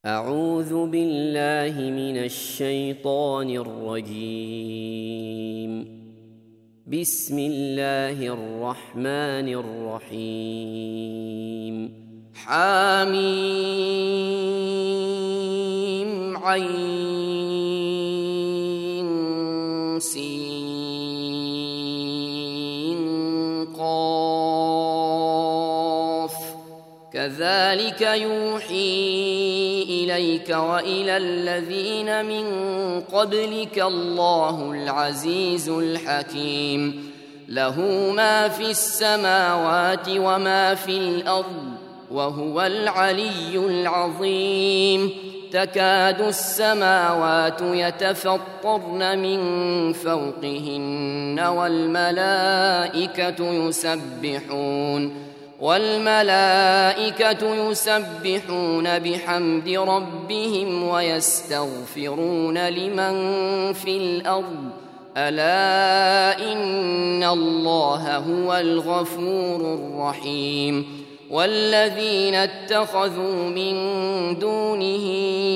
أعوذ بالله من الشيطان الرجيم. بسم الله الرحمن الرحيم. حميم عين سين قاف كذلك يوحي إليك وإلى الذين من قبلك الله العزيز الحكيم. له ما في السماوات وما في الأرض وهو العلي العظيم. تكاد السماوات يتفطرن من فوقهن والملائكة يسبحون بحمد ربهم ويستغفرون لمن في الأرض ألا إن الله هو الغفور الرحيم. والذين اتخذوا من دونه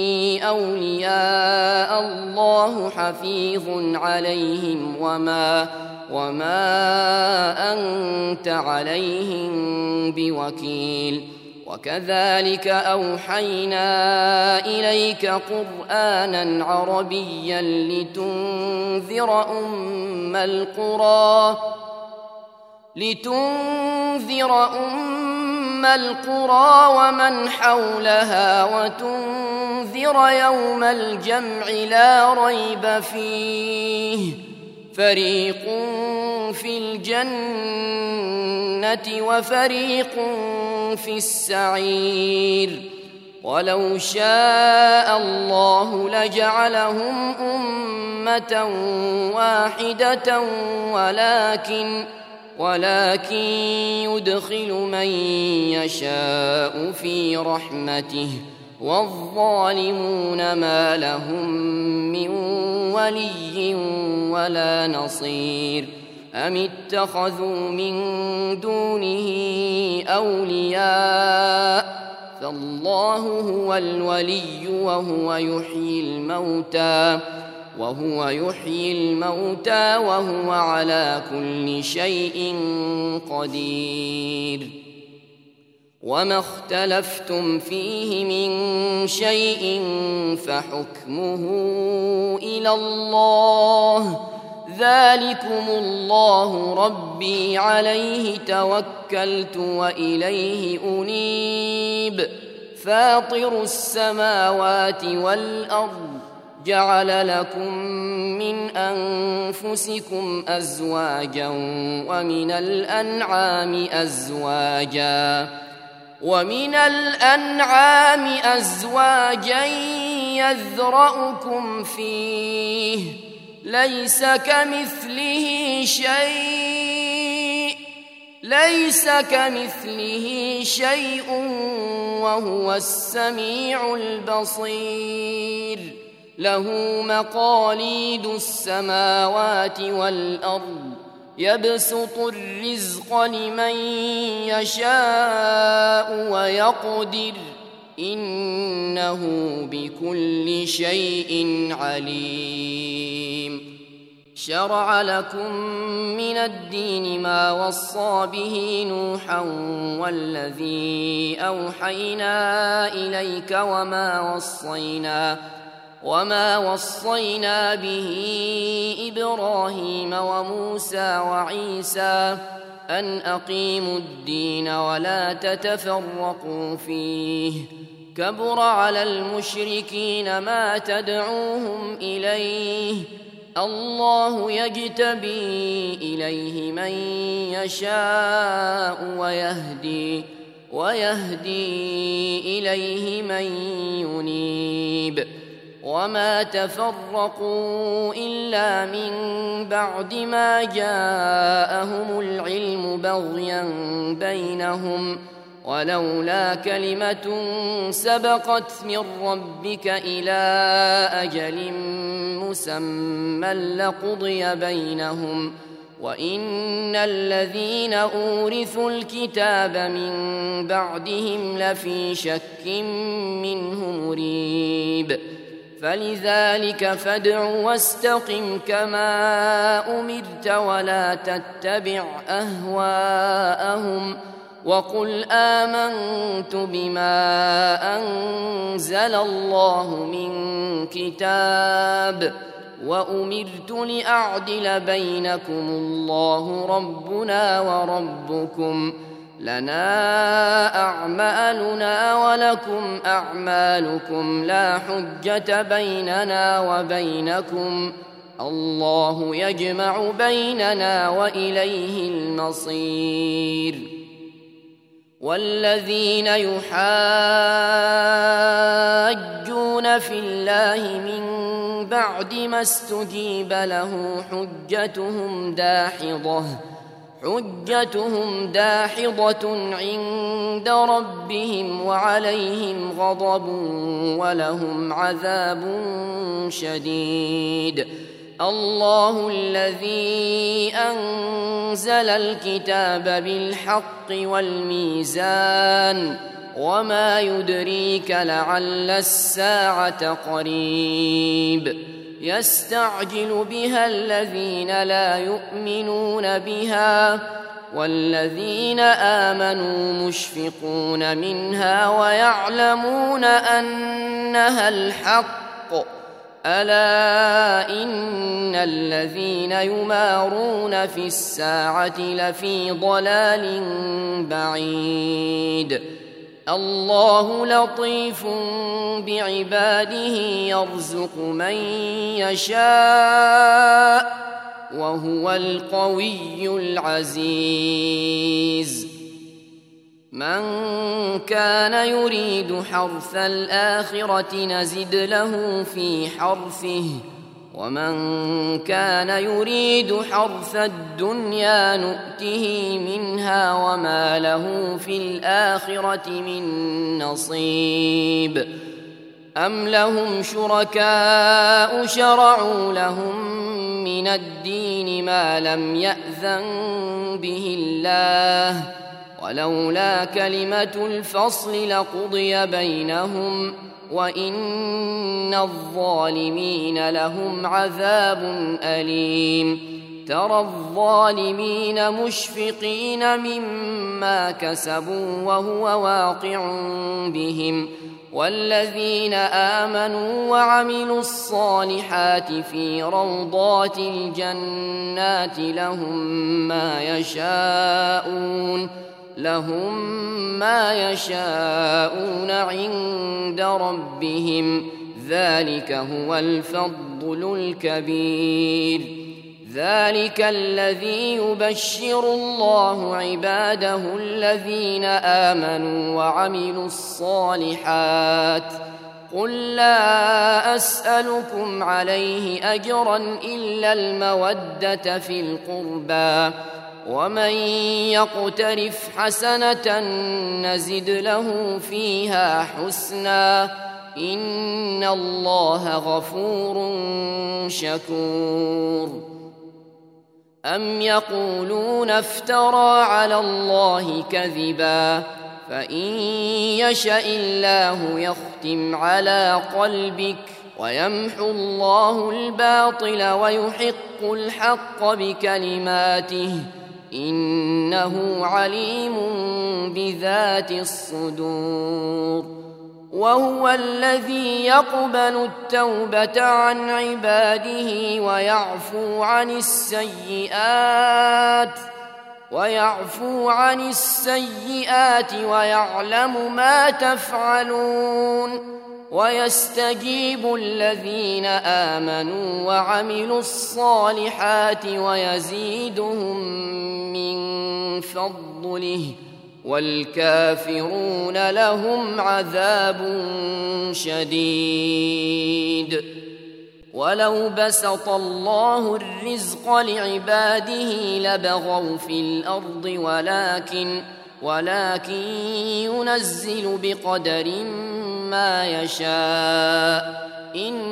أولياء الله حفيظ عليهم وما أنت عليهم بوكيل. وكذلك أوحينا إليك قرآنا عربيا لتنذر أم القرى ومن حولها وتنذر يوم الجمع لا ريب فيه. فريق في الجنة وفريق في السعير. ولو شاء الله لجعلهم أمة واحدة ولكن يدخل من يشاء في رحمته والظالمون ما لهم من ولي ولا نصير. أم اتخذوا من دونه أولياء فالله هو الولي وهو يحيي الموتى وهو على كل شيء قدير. وما اختلفتم فيه من شيء فحكمه إلى الله. ذلكم الله ربي عليه توكلت وإليه أنيب. فاطر السماوات والأرض جعل لكم من أنفسكم أزواجا ومن الأنعام أزواجا يذرأكم فيه ليس كمثله شيء وهو السميع البصير. له مقاليد السماوات والأرض يبسط الرزق لمن يشاء ويقدر إنه بكل شيء عليم. شرع لكم من الدين ما وصى به نوحا والذي أوحينا إليك وما وصينا به إبراهيم وموسى وعيسى أن أقيموا الدين ولا تتفرقوا فيه. كبر على المشركين ما تدعوهم إليه. الله يجتبي إليه من يشاء ويهدي إليه من ينيب. وما تفرقوا إلا من بعد ما جاءهم العلم بغيا بينهم ولولا كلمة سبقت من ربك إلى أجل مسمى لقضي بينهم وإن الذين أورثوا الكتاب من بعدهم لفي شك منه مريب. منيب فلذلك فادع واستقم كما أمرت ولا تتبع أهواءهم وقل آمنت بما أنزل الله من كتاب وأمرت لأعدل بينكم الله ربنا وربكم لنا أعمالنا ولكم أعمالكم لا حجة بيننا وبينكم الله يجمع بيننا وإليه المصير والذين يحاجون في الله من بعد ما استجيب له حجتهم داحضة عند ربهم وعليهم غضب ولهم عذاب شديد الله الذي أنزل الكتاب بالحق والميزان وما يدريك لعل الساعة قريب يستعجل بها الذين لا يؤمنون بها والذين آمنوا مشفقون منها ويعلمون أنها الحق ألا إن الذين يمارون في الساعة لفي ضلال بعيد الله لطيف بعباده يرزق من يشاء وهو القوي العزيز من كان يريد حرث الآخرة نزد له في حرثه ومن كان يريد حرث الدنيا نؤته منها وما له في الآخرة من نصيب أم لهم شركاء شرعوا لهم من الدين ما لم يأذن به الله ولولا كلمة الفصل لقضي بينهم وإن الظالمين لهم عذاب أليم ترى الظالمين مشفقين مما كسبوا وهو واقع بهم والذين آمنوا وعملوا الصالحات في روضات الجنات لهم ما يشاءون عند ربهم ذلك هو الفضل الكبير ذلك الذي يبشر الله عباده الذين آمنوا وعملوا الصالحات قل لا أسألكم عليه أجرا إلا المودة في القربى ومن يقترف حسنة نزد له فيها حسنا إن الله غفور شكور أم يقولون افترى على الله كذبا فإن يشأ الله يختم على قلبك ويمحو الله الباطل ويحق الحق بكلماته إنه عليم بذات الصدور وهو الذي يقبل التوبة عن عباده ويعفو عن السيئات ويعلم ما تفعلون ويستجيب الذين آمنوا وعملوا الصالحات ويزيدهم من فضله والكافرون لهم عذاب شديد ولو بسط الله الرزق لعباده لبغوا في الأرض ولكن ينزل بقدر ما يشاء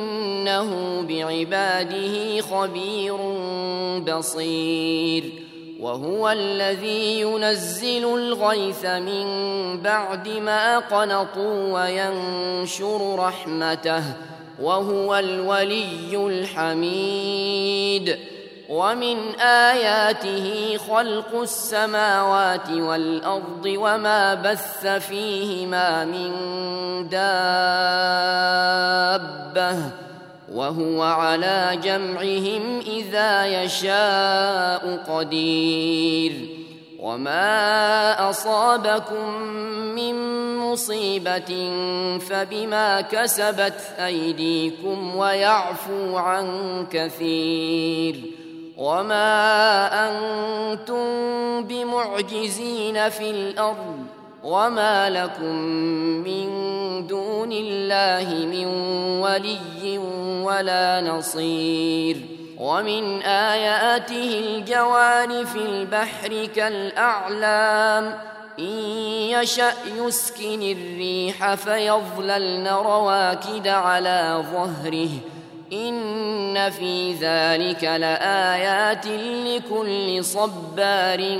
إنه بعباده خبير بصير وهو الذي ينزل الغيث من بعد ما قنطوا وينشر رحمته وهو الولي الحميد ومن آياته خلق السماوات والأرض وما بث فيهما من دابة وهو على جمعهم إذا يشاء قدير وما أصابكم من مصيبة فبما كسبت أيديكم ويعفو عن كثير وما أنتم بمعجزين في الأرض وما لكم من دون الله من ولي ولا نصير ومن آياته الجوار في البحر كالأعلام إن يشأ يسكن الريح فيظللن رواكد على ظهره إن في ذلك لآيات لكل صبار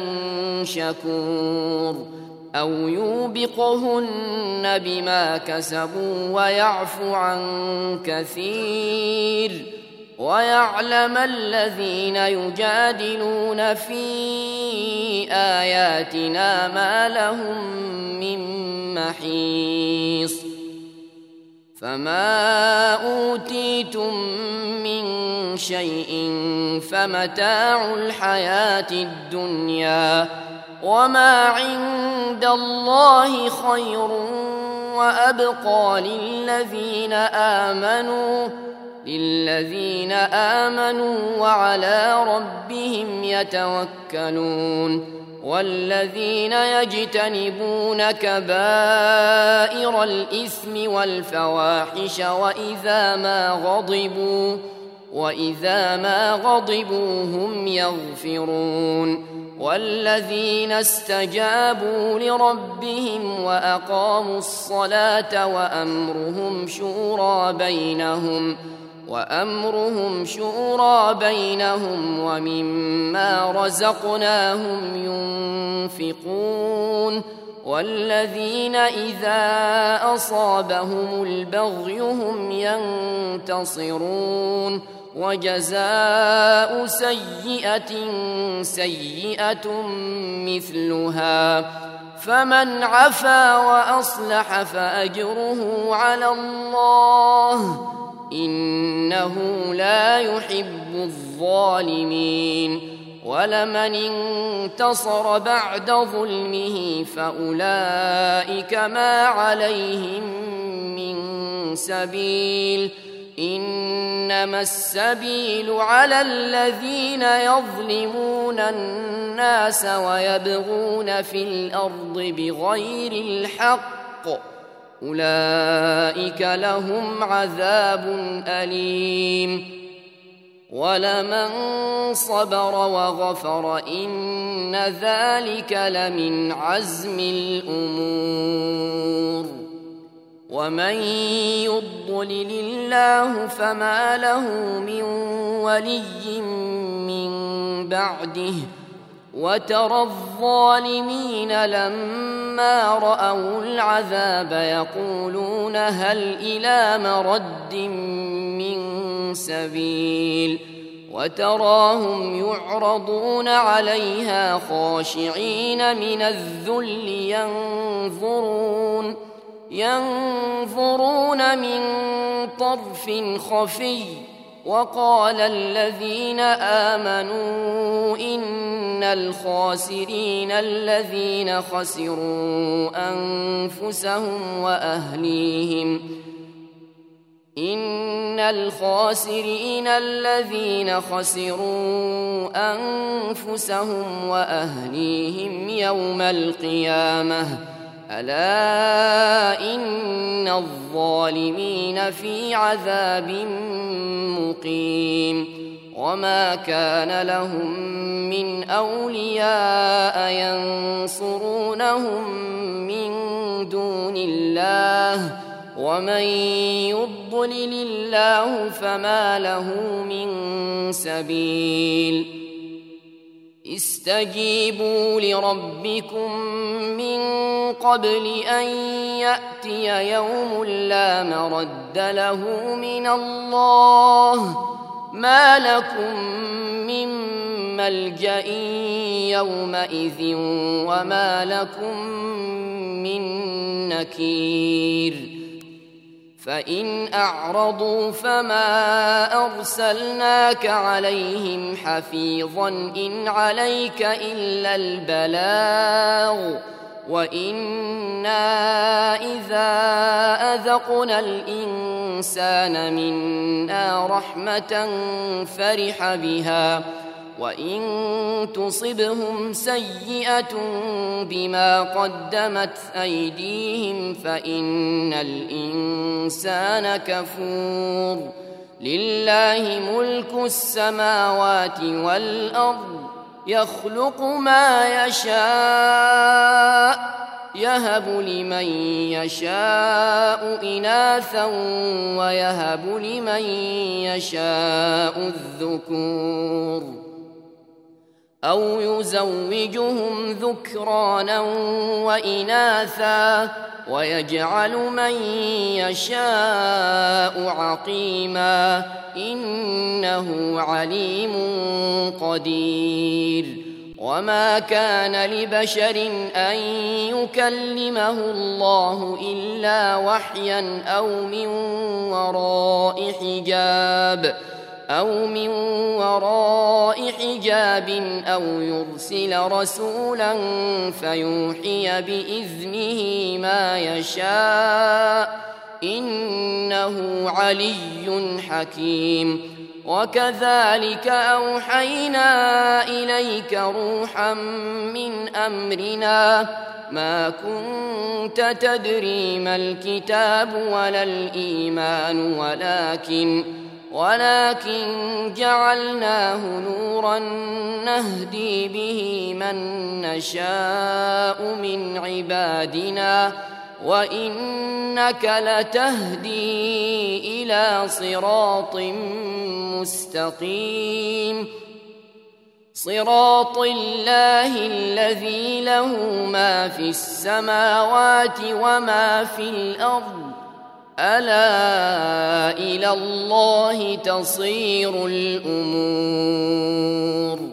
شكور أو يوبقهن بما كسبوا ويعفو عن كثير ويعلم الذين يجادلون في آياتنا ما لهم من محيص فما أوتيتم من شيء فمتاع الحياة الدنيا وما عند الله خير وأبقى للذين آمنوا وعلى ربهم يتوكلون والذين يجتنبون كبائر الإثم والفواحش وإذا ما غضبوا هم يغفرون والذين استجابوا لربهم وأقاموا الصلاة وأمرهم شورى بينهم ومما رزقناهم ينفقون والذين إذا أصابهم البغي هم ينتصرون وجزاء سيئة مثلها فمن عفا وأصلح فأجره على الله إنه لا يحب الظالمين ولمن انتصر بعد ظلمه فأولئك ما عليهم من سبيل إنما السبيل على الذين يظلمون الناس ويبغون في الأرض بغير الحق أولئك لهم عذاب أليم ولمن صبر وغفر إن ذلك لمن عزم الأمور ومن يضلل الله فما له من ولي من بعده وترى الظالمين لما رأوا العذاب يقولون هل إلى مرد من سبيل وتراهم يعرضون عليها خاشعين من الذل ينظرون من طرف خفي وقال الذين آمنوا إن الخاسرين الذين خسروا أنفسهم وأهليهم يوم القيامة ألا إن الظالمين في عذاب مقيم وما كان لهم من أولياء ينصرونهم من دون الله ومن يضلل الله فما له من سبيل استجيبوا لربكم من قبل أن يأتي يوم لا مرد له من الله ما لكم من ملجأ يومئذ وما لكم من نكير فإن أعرضوا فما أرسلناك عليهم حفيظا إن عليك إلا البلاغ وإنا إذا أذقنا الإنسان منا رحمة فرح بها وإن تصبهم سيئة بما قدمت أيديهم فإن الإنسان كفور لله ملك السماوات والأرض يخلق ما يشاء يهب لمن يشاء إناثا ويهب لمن يشاء الذكور أو يزوجهم ذكرانا وإناثا ويجعل من يشاء عقيما إنه عليم قدير وما كان لبشر أن يكلمه الله إلا وحيا أو من وراء حجاب أو يرسل رسولا فيوحي بإذنه ما يشاء إنه علي حكيم وكذلك أوحينا إليك روحا من أمرنا ما كنت تدري ما الكتاب ولا الإيمان ولكن جعلناه نورا نهدي به من نشاء من عبادنا وإنك لتهدي إلى صراط مستقيم صراط الله الذي له ما في السماوات وما في الأرض ألا إلى الله تصير الأمور